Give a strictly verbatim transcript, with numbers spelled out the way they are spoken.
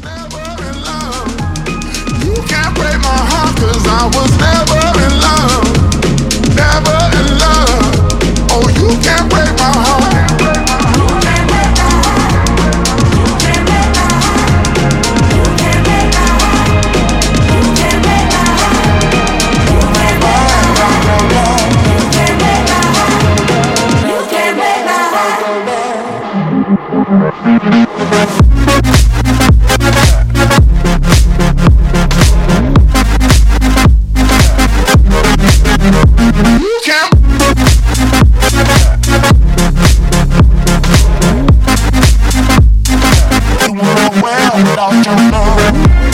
never in love. You can't break my heart, cause I was never in love. Never in love. Oh, you can't break my heart. Without your love.